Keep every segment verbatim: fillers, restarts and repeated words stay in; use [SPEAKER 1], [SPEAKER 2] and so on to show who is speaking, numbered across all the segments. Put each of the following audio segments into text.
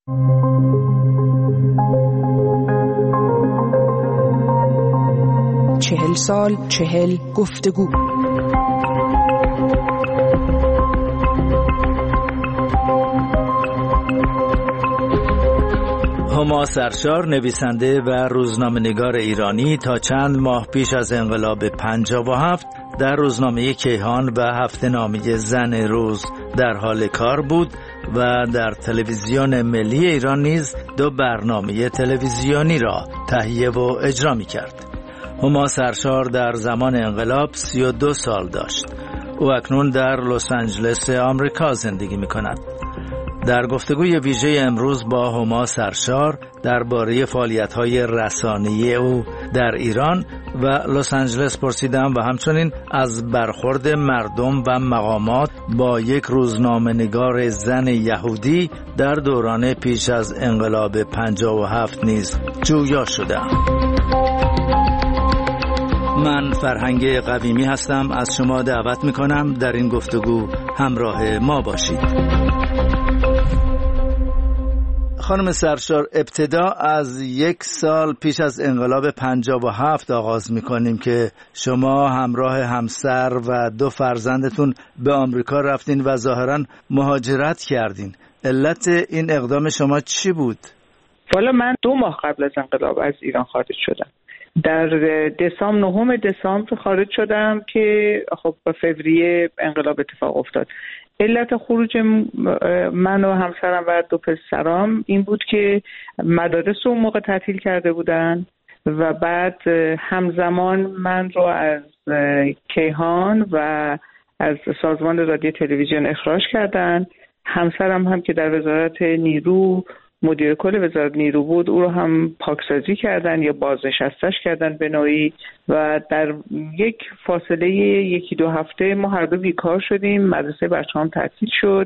[SPEAKER 1] چهل سال، چهل گفتگو.
[SPEAKER 2] هما سرشار، نویسنده و روزنامه‌نگار ایرانی، تا چند ماه پیش از انقلاب پنجاه و هفت در روزنامه کیهان و هفته‌نامه زن روز در حال کار بود و در تلویزیون ملی ایران نیز دو برنامه تلویزیونی را تهیه و اجرا می‌کرد. هما سرشار در زمان انقلاب سی و دو سال داشت. او اکنون در لس آنجلس آمریکا زندگی می‌کند. در گفتگوی ویژه امروز با هما سرشار درباره فعالیت‌های رسانه‌ای او در ایران و لس آنجلس پرسیدم و همچنین از برخورد مردم و مقامات با یک روزنامه‌نگار زن یهودی در دوران پیش از انقلاب پنجاه و هفت نیز جویا شدم. من فرهنگ قویمی هستم، از شما دعوت می‌کنم در این گفتگو همراه ما باشید. خانم سرشار، ابتدا از یک سال پیش از انقلاب پنجاه و هفت آغاز می‌کنیم که شما همراه همسر و دو فرزندتون به آمریکا رفتین و ظاهراً مهاجرت کردین. علت این اقدام شما چی بود؟
[SPEAKER 3] والا من دو ماه قبل از انقلاب از ایران خارج شدم. در دسامبر نهم دسامبر خارج شدم که خب با فوریه انقلاب اتفاق افتاد. علت خروج من و همسرم و دو پسرام این بود که مدارس رو اون موقع تعطیل کرده بودن و بعد همزمان من رو از کیهان و از سازمان رادیو تلویزیون اخراج کردن. همسرم هم که در وزارت نیرو مدیر کل وزارت نیرو بود، او رو هم پاکسازی کردن یا بازنشستش کردن به نوعی و در یک فاصله یکی دو هفته ما هر دو بیکار شدیم. مدرسه بچه‌هام تعطیل شد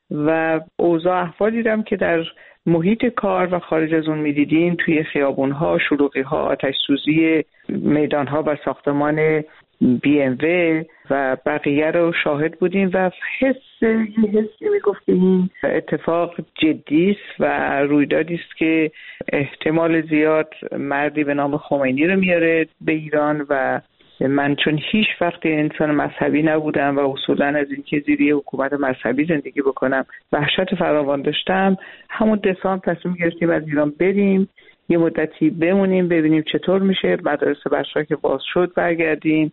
[SPEAKER 3] و اوضاع احوال دیدم که در محیط کار و خارج از اون می‌دیدیم توی خیابون‌ها، شلوغی‌ها، آتش سوزی میدان‌ها و ساختمان بی ام و و بقیه رو شاهد بودیم و حس یه حسی میگفت که این اتفاق جدی است و رویدادی است که احتمال زیاد مردی به نام خمینی رو میاره به ایران و من چون هیچ وقت انسان مذهبی نبودم و اصولا از اینکه زیر حکومت مذهبی زندگی بکنم وحشت فراوان داشتم، همون دسامبر تصمیم گرفتیم از ایران بریم، یه مدتی بمونیم ببینیم چطور میشه، مدارس بچه‌ها که باز شد برگردیم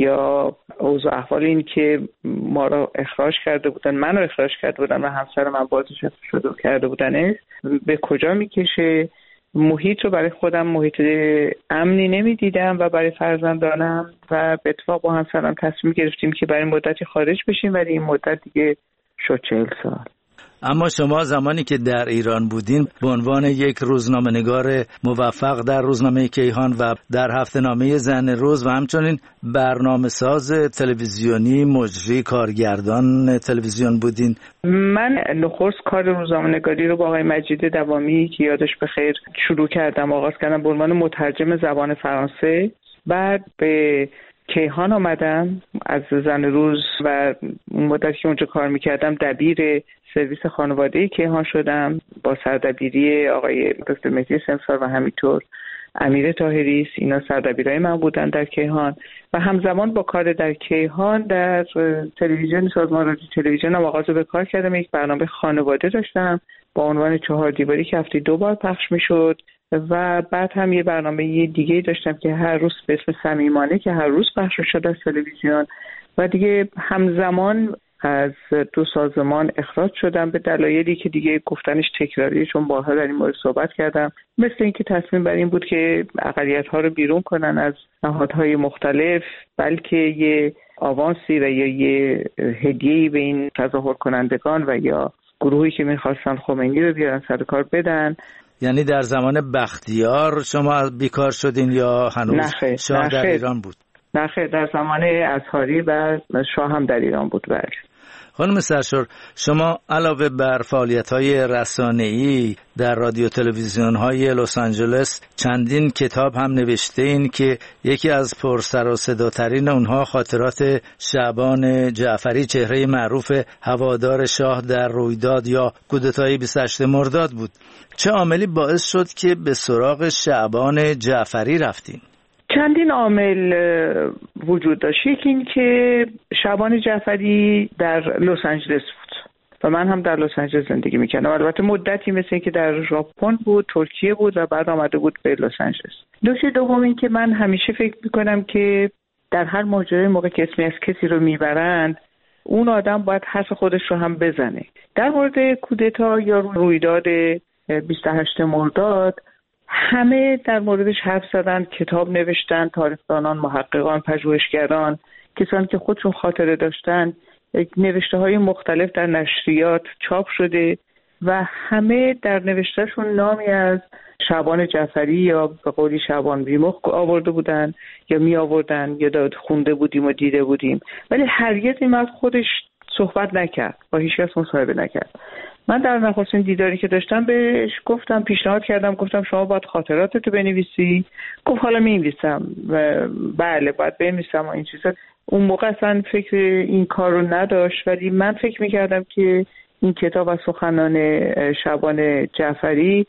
[SPEAKER 3] یا اوضاع احوال این که ما رو اخراج کرده بودن، من رو اخراج کرده بودن و همسر من بازنشسته شده کرده بودن به کجا میکشه. محیط رو برای خودم محیط امنی نمیدیدم و برای فرزندانم و به اتفاق با همسرم تصمیم گرفتیم که برای مدتی خارج بشیم ولی این مدت دیگه شد چهل سال.
[SPEAKER 2] اما شما زمانی که در ایران بودین به عنوان یک روزنامه‌نگار موفق در روزنامه کیهان و در هفته‌نامه زن روز و همچنین برنامه‌ساز تلویزیونی، مجری، کارگردان تلویزیون بودین.
[SPEAKER 3] من نخست کار روزنامه‌نگاری رو با آقای مجید دوامی که یادش بخیر شروع کردم، آغاز کردم به عنوان مترجم زبان فرانسه. بعد به کیهان آمدم از زن روز و اون مدتی که اونجا کار میکردم دبیر سرویس خانواده کیهان شدم با سردبیری آقای دکتر مهدی سمسار و همینطور امیر طاهری. اینا سردبیرای من بودن در کیهان و همزمان با کار در کیهان در تلویزیون سازمان رادیو تلویزیون هم آغاز به کار کردم. یک برنامه خانواده داشتم با عنوان چهار دیواری که هفته دو بار پخش میشد و بعد هم یه برنامه دیگه داشتم که هر روز به اسم صمیمانه که هر روز پخش شد از تلویزیون و دیگه همزمان از دو سازمان اخراج شدم به دلایلی که دیگه گفتنش تکراریه، چون بارها در این مورد صحبت کردم. مثل اینکه تصمیم بر این بود که اقلیت‌ها رو بیرون کنن از نهادهای مختلف، بلکه یه آوانسی و یا یه هدیه‌ای به این تظاهر کنندگان و یا گروهی که می‌خواستن خمینی رو بیارن سر کار بدن.
[SPEAKER 2] یعنی در زمان بختیار شما بیکار شدین یا هنوز
[SPEAKER 3] نخیر،
[SPEAKER 2] شاه
[SPEAKER 3] نخیر.
[SPEAKER 2] در ایران بود؟
[SPEAKER 3] نه خیر، در زمان اصحاری و شاه هم در ایران بود. بله.
[SPEAKER 2] خانم سرشار، شما علاوه بر فعالیت‌های رسانه‌ای در رادیو تلویزیون‌های لس آنجلس چندین کتاب هم نوشته‌این که یکی از پرسر و صداترین اونها خاطرات شعبان جعفری، چهره معروف هوادار شاه در رویداد یا کودتای بیست و هشتم مرداد بود. چه عاملی باعث شد که به سراغ شعبان جعفری رفتین؟
[SPEAKER 3] چندین عامل وجود داشت. یکی این که شعبان جعفری در لس آنجلس بود و من هم در لس آنجلس زندگی میکردم. البته مدتی مثل این که در ژاپن بود، ترکیه بود و بعد آمده بود به لس آنجلس. نکته دوم این که من همیشه فکر میکنم که در هر ماجرای موقع که اسمی از کسی رو میبرند، اون آدم باید حرف خودش رو هم بزنه. در مورد کودتا یا رویداد بیست و هشتم مرداد همه در موردش حرف زدن، کتاب نوشتن، تاریخ‌دانان، محققان، پژوهشگران، کسانی که خودشون خاطره داشتن، نوشته‌های مختلف در نشریات چاپ شده و همه در نوشتهشون نامی از شعبان جعفری یا به قولی شعبان بیمخ آورده بودن یا می آوردن یا داد خونده بودیم و دیده بودیم، ولی هرگز این مرد خودش صحبت نکرد، با هیچ کس مصاحبه نکرد. من در نخستین دیداری که داشتم بهش گفتم، پیشنهاد کردم، گفتم شما باید خاطراتتو بنویسی. گفت حالا می‌نویسم. بله باید بنویسم و این چیزا. اون موقع اصلا فکر این کار رو نداشت، ولی من فکر می‌کردم که این کتاب از سخنان شعبان جعفری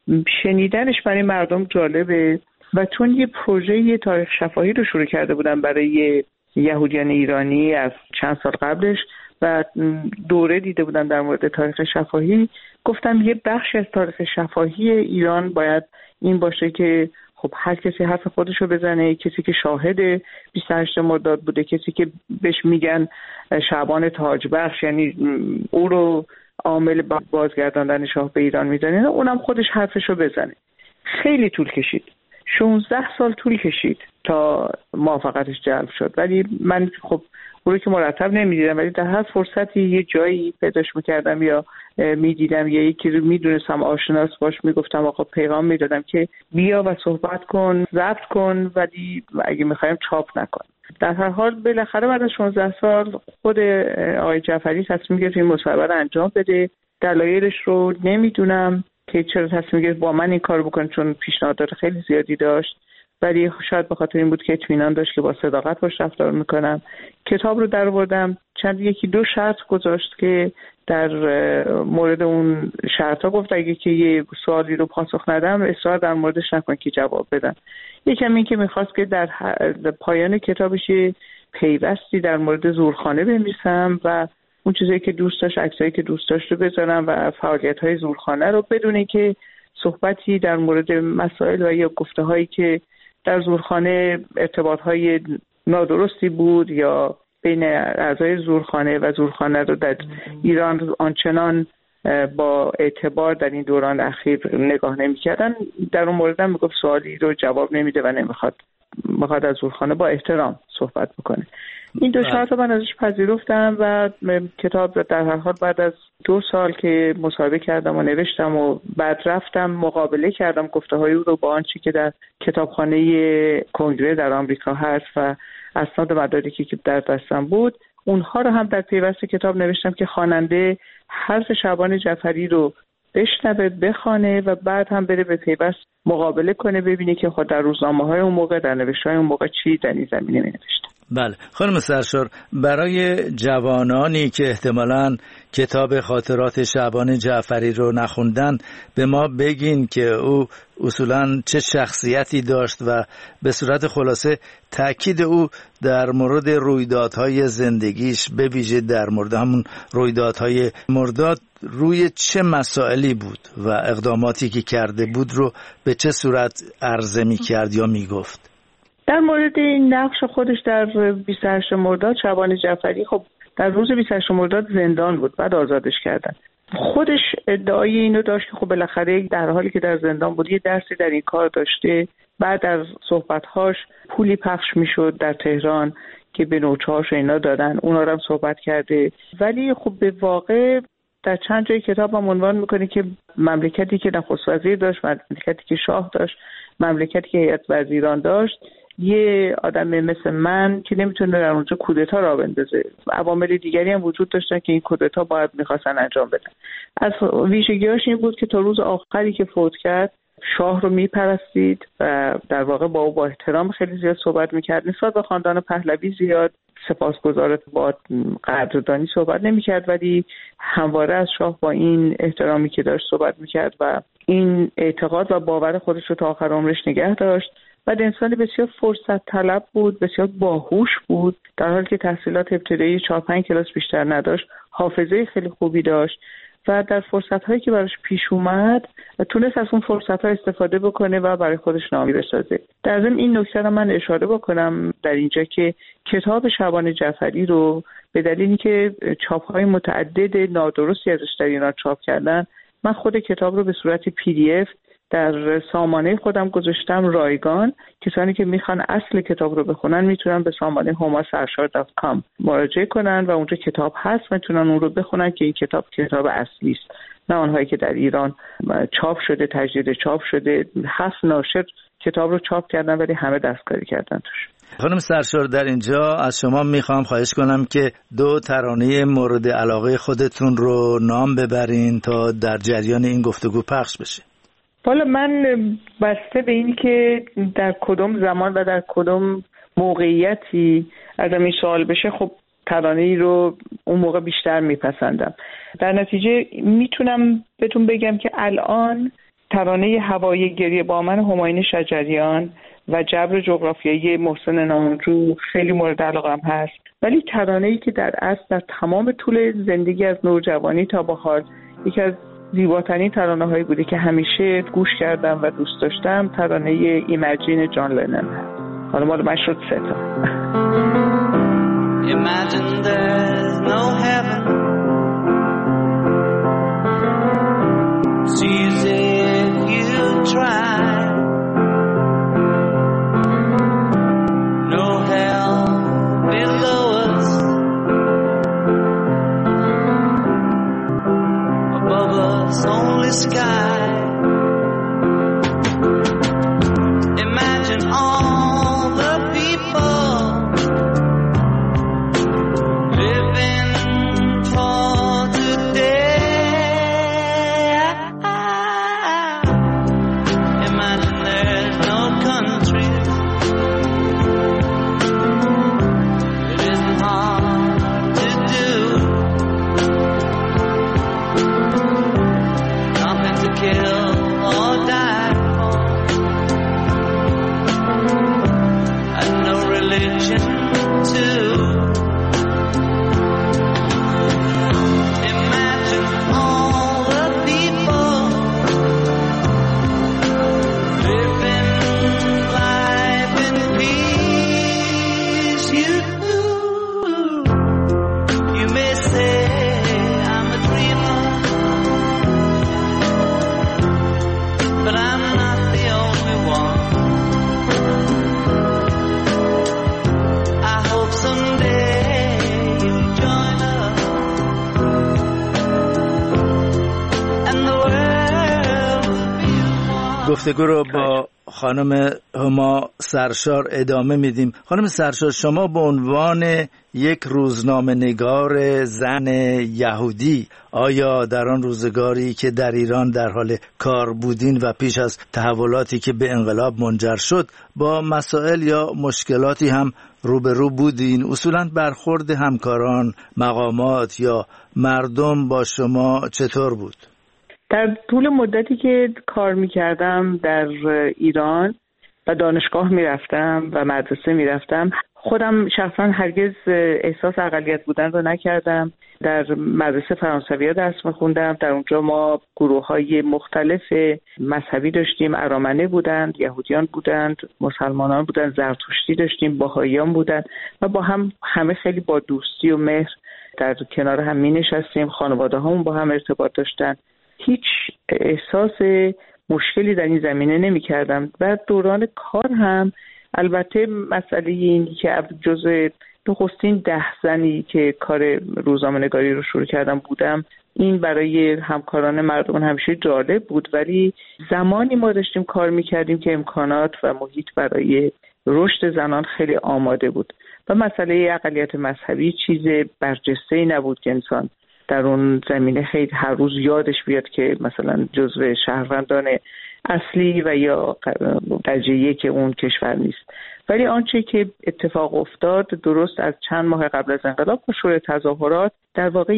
[SPEAKER 3] شنیدنش برای مردم جالبه و چون یه پروژه تاریخ شفاهی رو شروع کرده بودم برای یهودیان ایرانی از چند سال قبلش و دوره دیده بودم در مورد تاریخ شفاهی، گفتم یه بخشی از تاریخ شفاهی ایران باید این باشه که خب هر کسی حرف خودشو بزنه، کسی که شاهد بیست و هشتم مرداد بوده، کسی که بهش میگن شعبان تاج بخش، یعنی او رو عامل بازگرداندن شاه به ایران میدونن، اونم خودش حرفشو بزنه. خیلی طول کشید، شانزده سال طول کشید تا موافقتش جلب شد، ولی من خب او رو که مرتب نمیدیدم، ولی در هر فرصتی یه جایی پیداش میکردم یا میدیدم یا یکی رو میدونستم آشناس باش، میگفتم آقا پیغام میدادم که بیا و صحبت کن، ضبط کن، ولی اگه میخوایم چاپ نکن. در هر حال بالاخره بعد از شانزده سال خود آقای جعفری تصمیم گرفت این مصاحبه رو انجام بده. دلایلش رو نمیدونم که چرا تصمیم گرفت با من این کار بکنه، چون پیشنهادات خیلی زیادی داشت، ولی شاید به خاطر این بود که اطمینان داشت که با صداقت باش رفتار میکنم. کتاب رو در آوردم، چند یکی دو شرط گذاشت که در مورد اون شرطا گفت اگه که یه سوالی رو پاسخ ندم اصرار در موردش نکن که جواب بدم. یکم این که میخواست که در پایان کتابش پیوستی در مورد زورخانه بنویسم و اون چیزایی که دوست داشت، عکسایی که دوست داشت رو بذارم و فعالیت‌های زورخانه رو، بدون اینکه صحبتی در مورد مسائل و یا گفته‌هایی که در زورخانه ارتباط‌های نادرستی بود یا بین اعضای زورخانه و زورخانه رو در ایران آنچنان با اعتبار در این دوران اخیر نگاه نمی‌کردن. در اون مورد هم میگفت سوالی رو جواب نمیده و نمیخواد میخواد از زورخانه با احترام صحبت بکنه. این دو شرط رو من ازش پذیرفتم و کتاب در هر حال بعد از دو سال که مصاحبه کردم و نوشتم و بعد رفتم مقابله کردم گفته‌های او رو با آنچه که در کتابخانه کنگره در آمریکا هست و اسناد مدارکی که در دستم بود، اونها رو هم در پیوست کتاب نوشتم که خواننده حرف شعبان جعفری رو بشنوه، بخونه و بعد هم بره به پیوست مقابله کنه، ببینه که خود در روزنامه‌های اون موقع، در نوشته‌های اون موقع چی در این زمینه می‌نوشته.
[SPEAKER 2] بله خانم سرشار، برای جوانانی که احتمالاً کتاب خاطرات شعبان جعفری رو نخوندن به ما بگین که او اصولاً چه شخصیتی داشت و به صورت خلاصه تأکید او در مورد رویدادهای زندگیش، به ویژه در مورد همون رویدادهای مرداد، روی چه مسائلی بود و اقداماتی که کرده بود رو به چه صورت عرضه می کرد یا می گفت؟
[SPEAKER 3] در مورد این نقش خودش در بیست و هشتم مرداد، شعبان جعفری خب در روز بیست و هشتم مرداد زندان بود، بعد آزادش کردن. خودش ادعای اینو داشت که خب بالاخره در حالی که در زندان بود یه درسی در این کار داشته. بعد از صحبت‌هاش پولی پخش میشد در تهران که به نوچه‌هاش اینا دادن، اونا رو هم صحبت کرده. ولی خب به واقع در چند جای کتاب هم عنوان میکنه که مملکتی که نخست وزیر داشت، مملکتی که شاه داشت، مملکتی که هیئت وزیران داشت، یه آدم مثل من که نمیتونه در اونجا کودتا را بندازه. عوامل دیگری هم وجود داشتن که این کودتا باید میخواستن انجام بدن. از ویژگی‌هاش این بود که تا روز آخری که فوت کرد شاه رو میپرستید و در واقع با او با احترام خیلی زیاد صحبت میکرد. نسبت به خاندان پهلوی زیاد سپاسگزار با قدردانی صحبت نمیکرد، ولی همواره از شاه با این احترامی که داشت صحبت میکرد و این اعتقاد و باور خودش رو تا آخر عمرش نگه داشت. و انسان بسیار فرصت طلب بود، بسیار باهوش بود، در حالی که تحصیلات ابتدایی چهار پنج کلاس بیشتر نداشت، حافظه خیلی خوبی داشت و در فرصت‌هایی که براش پیش اومد تونست از اون فرصت‌ها استفاده بکنه و برای خودش نامی بسازه. در ضمن این نکته رو من اشاره بکنم در اینجا که کتاب شعبان جعفری رو به دلیلی که چاپ‌های متعدد نادرستی ازش در ایران چاپ کردن، من خود کتاب رو به صورت پی دی اف در سامانه خودم گذاشتم رایگان. کسانی که میخوان اصل کتاب رو بخونن میتونن به سامانه هما سرشار دات کام مراجعه کنن و اونجا کتاب هست، میتونن اون رو بخونن که این کتاب کتاب اصلی است، نه آنهایی که در ایران چاپ شده، تجدید چاپ شده. هفت ناشر کتاب رو چاپ کردن ولی همه دستکاری کردن توش.
[SPEAKER 2] خانم سرشار، در اینجا از شما میخوام خواهش کنم که دو ترانه مورد علاقه خودتون رو نام ببرین تا در جریان این گفتگو پخش بشه.
[SPEAKER 3] حالا من بسته به این که در کدوم زمان و در کدوم موقعیتی ازم این سوال بشه، خب ترانه ای رو اون موقع بیشتر میپسندم. در نتیجه میتونم بهتون بگم که الان ترانه هوای گریه با من همایون شجریان و جبر جغرافیایی محسن نامجو خیلی مورد علاقم هست، ولی ترانه‌ای که در اصل در تمام طول زندگی از نوجوانی تا به حال یکی از زیباترین ترانه هایی بوده که همیشه گوش کردم و دوست داشتم، ترانه ایمجین جان لنن هست. حالا مال من شد سه تا.
[SPEAKER 4] Imagine there's no heaven. See as if you try. No hell below us. Above us only sky. Imagine all the people living for today. Imagine there's no countries. It isn't hard to do. Nothing to kill or die for. And no religion too. Imagine all the people living life in peace. You, you may say I'm a dreamer, but I'm not the only one. I hope someday you'll join us and the world will be one.
[SPEAKER 2] گفتگو رو با خانم هما سرشار ادامه میدیم. خانم سرشار، شما به عنوان یک روزنامه نگار زن یهودی، آیا در آن روزگاری که در ایران در حال کار بودین و پیش از تحولاتی که به انقلاب منجر شد با مسائل یا مشکلاتی هم روبرو بودین؟ اصولاً برخورد همکاران، مقامات یا مردم با شما چطور بود؟
[SPEAKER 3] در طول مدتی که کار میکردم در ایران و دانشگاه میرفتم و مدرسه میرفتم، خودم شخصا هرگز احساس اقلیت بودن رو نکردم. در مدرسه فرانسوی درس میخوندم. در اونجا ما گروه های مختلف مذهبی داشتیم. ارامنه بودند، یهودیان بودند، مسلمانان بودند، زرتشتی داشتیم، بهائیان بودند و با هم همه خیلی با دوستی و مهر در کنار هم می نشستیم. خانواده همون با هم ارتباط داشتن. هیچ احساس مشکلی در این زمینه نمی کردم. و دوران کار هم البته مسئله اینی که جزء نخستین ده زنی که کار روزنامه‌نگاری رو شروع کردم بودم، این برای همکاران مردم همیشه جالب بود، ولی زمانی ما داشتیم کار میکردیم که امکانات و محیط برای رشد زنان خیلی آماده بود و مسئله اقلیت مذهبی چیز برجسته‌ای نبود که انسان در اون زمینه خیلی هر روز یادش بیاد که مثلا جزو شهروندان اصلی و یا درجه یک اون کشور نیست. ولی آنچه که اتفاق افتاد درست از چند ماه قبل از انقلاب با شروع تظاهرات در واقع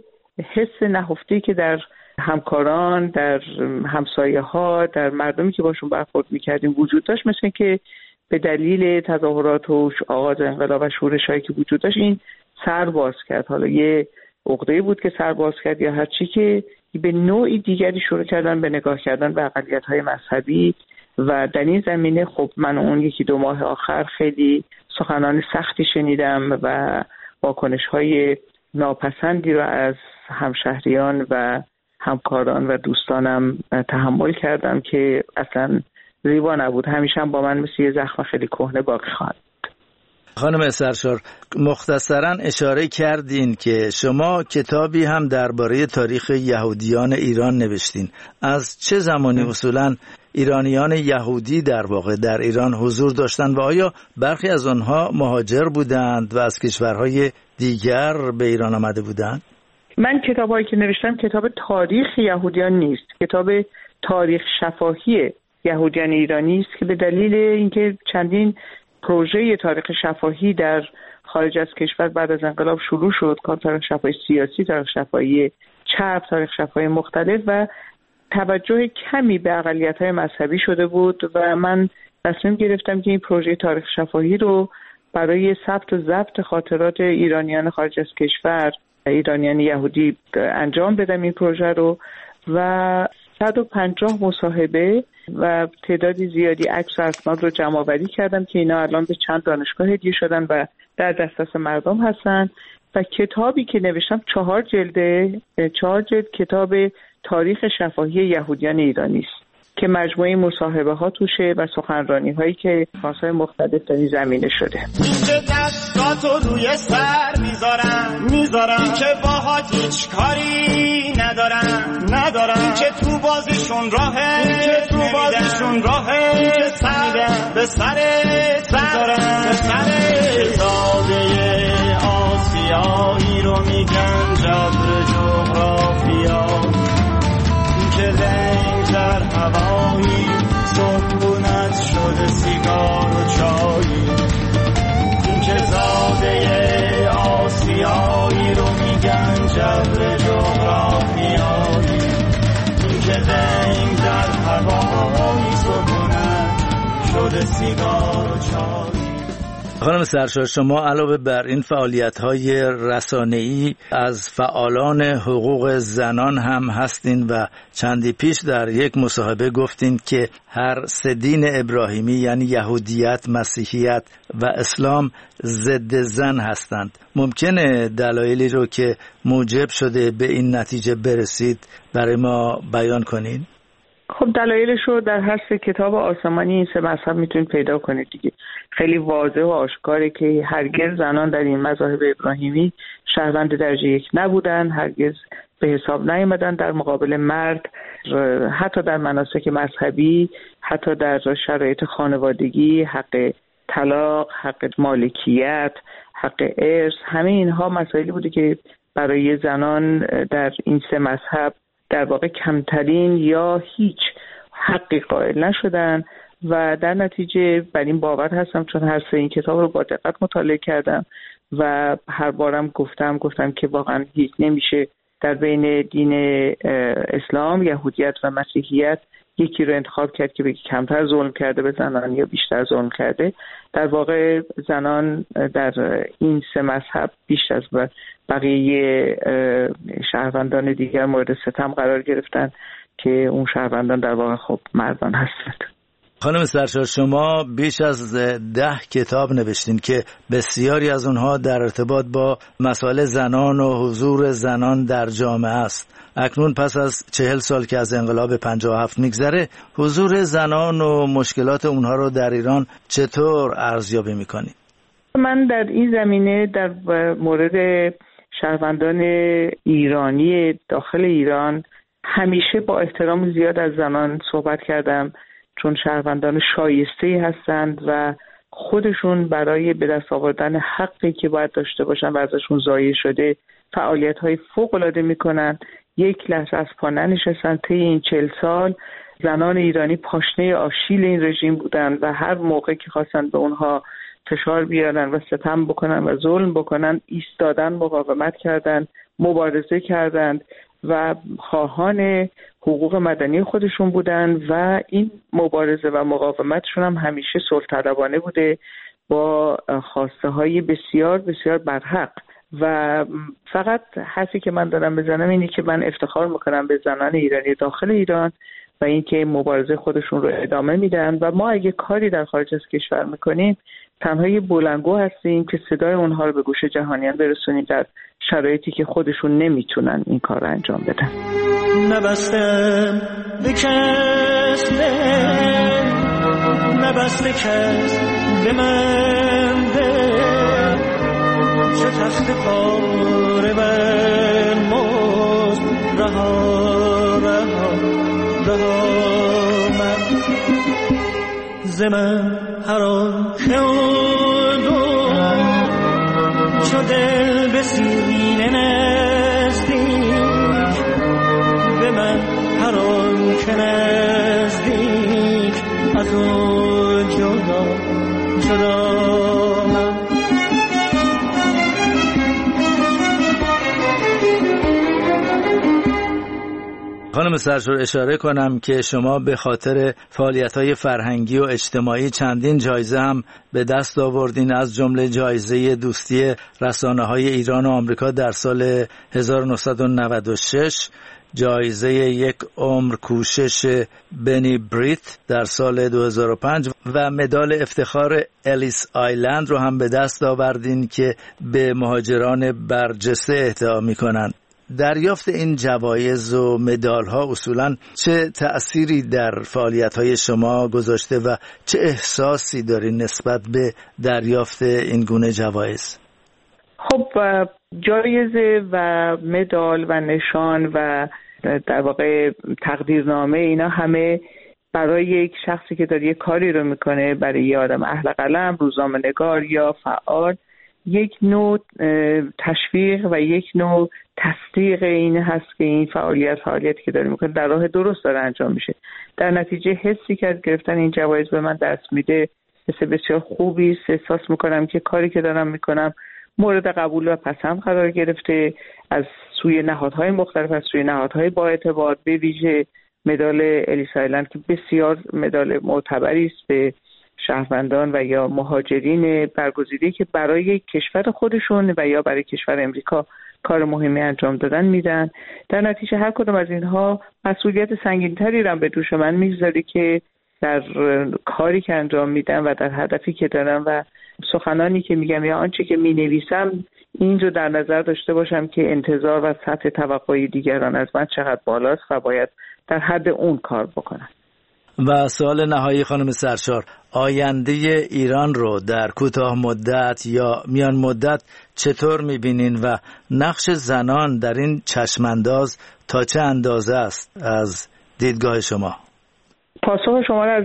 [SPEAKER 3] حس نهفته‌ای که در همکاران، در همسایه ها، در مردمی که باشون برخورد میکردیم وجود داشت، مثل که به دلیل تظاهرات و آغاز انقلاب و شورش‌هایی که وجود داشت این سر باز کرد. حالا یه عقده‌ای بود که سر باز کرد یا هر چی که به نوعی دیگری شروع کردن به نگاه کردن به اقلیت‌های مذهبی و در این زمینه خب من اون یکی دو ماه آخر خیلی سخنان سختی شنیدم و واکنش‌های ناپسندی رو از همشهریان و همکاران و دوستانم تحمل کردم که اصلا زیبا نبود. همیشه هم با من مثل یه زخم خیلی کهنه باقی خواهد.
[SPEAKER 2] خانم سرشار، مختصراً اشاره کردین که شما کتابی هم درباره تاریخ یهودیان ایران نوشتین. از چه زمانی اصولاً ایرانیان یهودی در واقع در ایران حضور داشتند و آیا برخی از آنها مهاجر بودند و از کشورهای دیگر به ایران آمده بودند؟
[SPEAKER 3] من کتابایی که نوشتم کتاب تاریخ یهودیان نیست، کتاب تاریخ شفاهی یهودیان ایرانی است که به دلیل اینکه چندین پروژه تاریخ شفاهی در خارج از کشور بعد از انقلاب شروع شد، کار تاریخ شفاهی سیاسی، تاریخ شفاهی چپ، تاریخ شفاهی مختلف و توجه کمی به اقلیت‌های مذهبی شده بود و من تصمیم گرفتم که این پروژه تاریخ شفاهی رو برای ثبت و ضبط خاطرات ایرانیان خارج از کشور، ایرانیان یهودی انجام بدم این پروژه رو و صد و پنجاه مصاحبه و تعدادی زیادی عکس و اسناد رو جمع آوری کردم که اینا الان به چند دانشگاه هدیه شدن و در دسترس مردم هستن و کتابی که نوشتم چهار جلده چهار جلد کتاب تاریخ شفاهی یهودیان ایرانی است که مجموعه مصاحبه ها توشه و سخنرانی هایی که خاصای مختلف در این زمینه شده.
[SPEAKER 5] این که دستاتو روی سر میذارم میذارم این که باهات هیچ کاری ندارم ندارم این که تو بازیشون راهه این که تو بازیشون راهه سر به سر میذارم به سر زاده آسیایی رو میگن جبر جغرافیا این که لنگ در هوایی سکونت شده سیگار و چایی این که زاده آسیایی رو میگن جبر جغرافیایی این که لنگ در هوایی سکونت شده سیگار و چایی.
[SPEAKER 2] خانم سرشار، شما علاوه بر این فعالیت‌های رسانه‌ای از فعالان حقوق زنان هم هستین و چندی پیش در یک مصاحبه گفتین که هر سه دین ابراهیمی یعنی یهودیت، مسیحیت و اسلام ضد زن هستند. ممکنه دلایلی رو که موجب شده به این نتیجه برسید برای ما بیان کنین؟
[SPEAKER 3] خب دلایلش رو در هر سه کتاب آسمانی این سه مذهب میتونید پیدا کنید دیگه. خیلی واضح و آشکاره که هرگز زنان در این مذاهب ابراهیمی شهروند درجه یک نبودن، هرگز به حساب نیامدن در مقابل مرد، حتی در مناسک مذهبی، حتی در شرایط خانوادگی، حق طلاق، حق مالکیت، حق ارث، همه اینها مسائلی بوده که برای زنان در این سه مذهب در واقع کمترین یا هیچ حقی قائل نشدن و در نتیجه بر این باور هستم، چون هر سه این کتاب رو با دقت مطالعه کردم و هر بارم گفتم گفتم که واقعا هیچ نمیشه در بین دین اسلام، یهودیت و مسیحیت یکی رو انتخاب کرد که بگی کمتر ظلم کرده به زنان یا بیشتر ظلم کرده. در واقع زنان در این سه مذهب بیشتر از بقیه شهروندان دیگر مورد ستم قرار گرفتن که اون شهروندان در واقع خب مردان هستند.
[SPEAKER 2] خانم سرشار، شما بیش از ده کتاب نوشتین که بسیاری از اونها در ارتباط با مسائل زنان و حضور زنان در جامعه است. اکنون پس از چهل سال که از انقلاب پنجاه و هفت میگذره، حضور زنان و مشکلات اونها رو در ایران چطور ارزیابی میکنید؟
[SPEAKER 3] من در این زمینه در مورد شهروندان ایرانی داخل ایران همیشه با احترام زیاد از زنان صحبت کردم، چون شهروندان شایسته‌ای هستند و خودشون برای به دست آوردن حقی که باید داشته باشن و ازشون ضایع شده فعالیت‌های فوق‌العاده میکنن. یک لحظه از پا ننشستن. طی این چهل سال زنان ایرانی پاشنه آشیل این رژیم بودن و هر موقع که خواستن به اونها فشار بیارن و ستم بکنن و ظلم بکنن ایستادن، مقاومت کردن، مبارزه کردند و خواهان حقوق مدنی خودشون بودن و این مبارزه و مقاومتشون هم همیشه صلح‌طلبانه بوده با خواسته های بسیار بسیار برحق. و فقط حرفی که من دارم بزنم اینه که من افتخار میکنم به زنان ایرانی داخل ایران و اینکه مبارزه خودشون رو ادامه میدن و ما اگه کاری در خارج از کشور میکنیم تنها یه بلندگو هستیم که صدای اونها رو به گوش جهانیان برسونیم در شرایطی که خودشون نمیتونن این کار رو انجام بدن.
[SPEAKER 5] نبستم به کس دل، نبسته کس به من دل، چه تخت پاره بر مزد رها رها رها من ز من هر آنچه چو دل به سینه نزدیک، به من هر آنچه نزدیک از او جدا جدا من.
[SPEAKER 2] خانم سرشور، اشاره کنم که شما به خاطر فعالیت‌های فرهنگی و اجتماعی چندین جایزه هم به دست آوردین، از جمله جایزه دوستی رسانه‌های ایران و آمریکا در سال هزار و نهصد و نود و شش، جایزه یک عمر کوشش بنی بریت در سال دو هزار و پنج و مدال افتخار الیس آیلند رو هم به دست آوردین که به مهاجران برجسته اهدا می‌کنند. دریافت این جوایز و مدال‌ها اصولاً چه تأثیری در فعالیت‌های شما گذاشته و چه احساسی دارین نسبت به دریافت این گونه جوایز؟
[SPEAKER 3] خب جایزه و مدال و نشان و در واقع تقدیرنامه اینا همه برای یک شخصی که داره یک کاری رو میکنه، برای یه آدم اهل قلم، روزنامه‌نگار یا فعال، یک نوع تشویق و یک نوع تصدیق این هست که این فعالیت فعالیتی که داره میکنه در راه درست داره انجام میشه. در نتیجه حسی که از گرفتن این جوایز به من دست میده حس بسیار خوبی است. احساس میکنم که کاری که دارم میکنم مورد قبول و پسند قرار گرفته از سوی نهادهای مختلف، از سوی نهادهای با اعتبار، به ویژه مدال الیس آیلند که بسیار مدال معتبری است به شهروندان و یا مهاجرین برگزیده که برای کشور خودشون و یا برای کشور امریکا کار مهمی انجام دادن میدن. در نتیجه هر کدوم از اینها مسئولیت سنگین‌تری رو به دوش من میگذاره که در کاری که انجام میدم و در هدفی که دارم و سخنانی که میگم یا آنچه که مینویسم این رو در نظر داشته باشم که انتظار و سطح توقعی دیگران از من چقدر بالاست و باید در حد اون کار بکنم.
[SPEAKER 2] و سوال نهایی خانم سرشار، آینده ایران رو در کوتاه مدت یا میان مدت چطور میبینین و نقش زنان در این چشمانداز تا چه اندازه است از دیدگاه شما؟
[SPEAKER 3] پاسخ شما رو از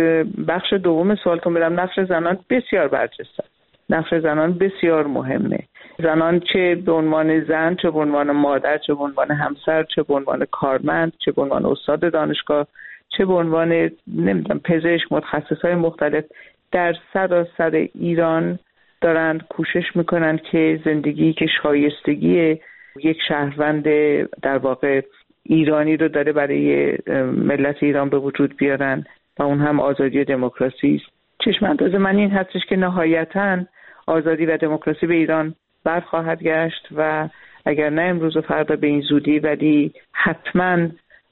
[SPEAKER 3] بخش دوم سوالتون بدم. نقش زنان بسیار برجسته است. نقش زنان بسیار مهمه. زنان چه به عنوان زن، چه به عنوان مادر، چه به عنوان همسر، چه به عنوان کارمند، چه به عنوان استاد دانشگاه، چه به عنوان نمیدونم پزشک، متخصصای مختلف در سراسر ایران دارن کوشش میکنن که زندگی که شایستگی یک شهروند در واقع ایرانی رو داره برای ملت ایران به وجود بیارن و اون هم آزادی و دموکراسی است. چشم انداز من این هستش که نهایتاً آزادی و دموکراسی به ایران برخواهد گشت و اگر نه امروز و فردا به این زودی، ولی حتماً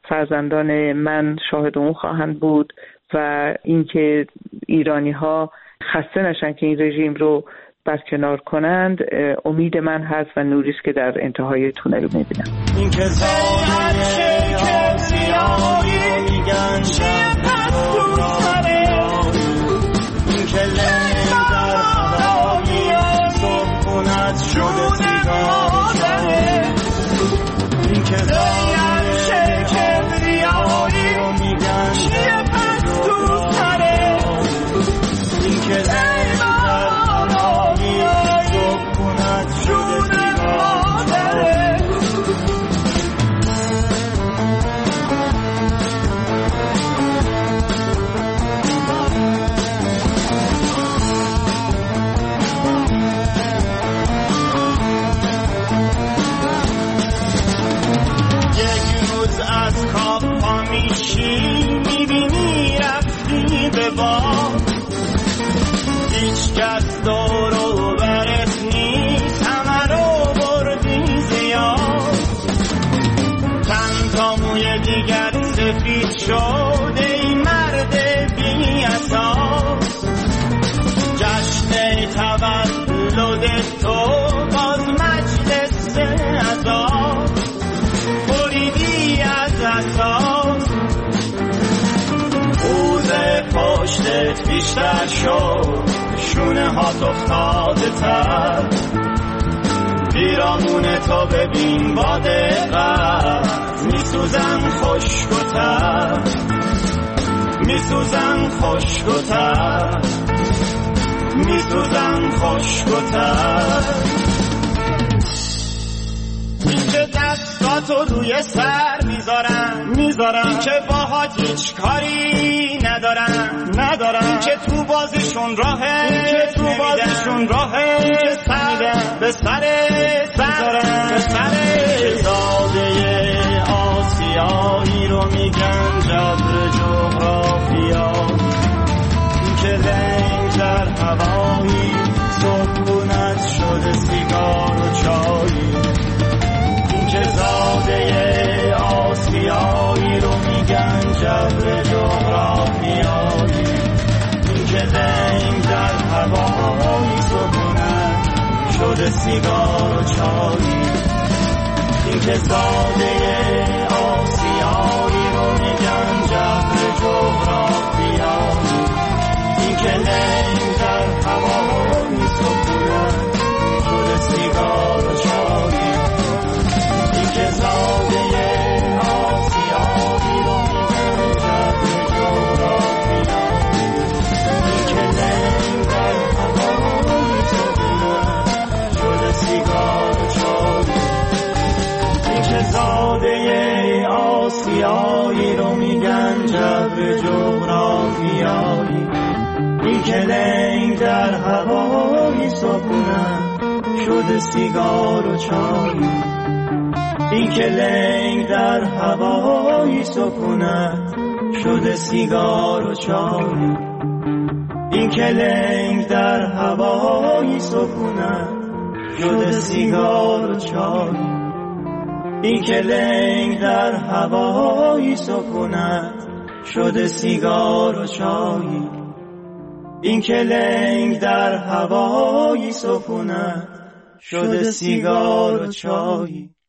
[SPEAKER 3] فرزندان من شاهد اون خواهند بود و اینکه ایرانی ها خسته نشن که این رژیم رو برکنار کنند امید من هست و نوری است که در انتهای تونل میبینم.
[SPEAKER 5] این که زاهیه که زیایی میگن شب پس تو سره، این که لنگ در هوایی صبحونت شده سیگار داره، این که زاهیه که زیایی میگن شب پس تو سره، این که شد ای مرد بی اساس، جشن تولد تو باز مجلس عزا، بریدی از اساس، روز پشتت بیشتر شد، شونه هات افتاده تر، پیرامون تو ببین با دقت، میسوزن خشک و تر، میسوزن خشک و تر، میسوزن خشک و تر. اینکه دستاتو روی سر میذارن میذارن که باهات هیچ کاری ندارن ندارن، که تو بازیشون راهه که تو بازیشون راهه سر به سر سر به سر زاده آسیایی رو میگن جبر جغرافیا، که لنگ در هوایی سکونت شده سیگار و چایی، که زاده آسیایی رو میگن جبر جغرافیایی، این که لنگ در هوایی سکونت شده سیگار و چایی، این که زاده آسیایی رو میگن جبر جغرافیایی، این که لنگ در هوایی سکونت شده سیگار و چایی، که زاده آسیایی رو میگن جبر جغرافیایی، این که لنگ در هوایی سکونت شده سیگار و چایی، این که زاده آسیایی رو میگن جبر جغرافیایی، این که لنگ در هوایی سکونت شده سیگار و چایی، این که لنگ در هوایی سکونت شده سیگار و چایی، این که لنگ در هوایی سکونت شده سیگار و چایی، این که لنگ در هوایی سکونت شده سیگار و چایی، این که لنگ در هوایی سکونت شده سیگار و چایی.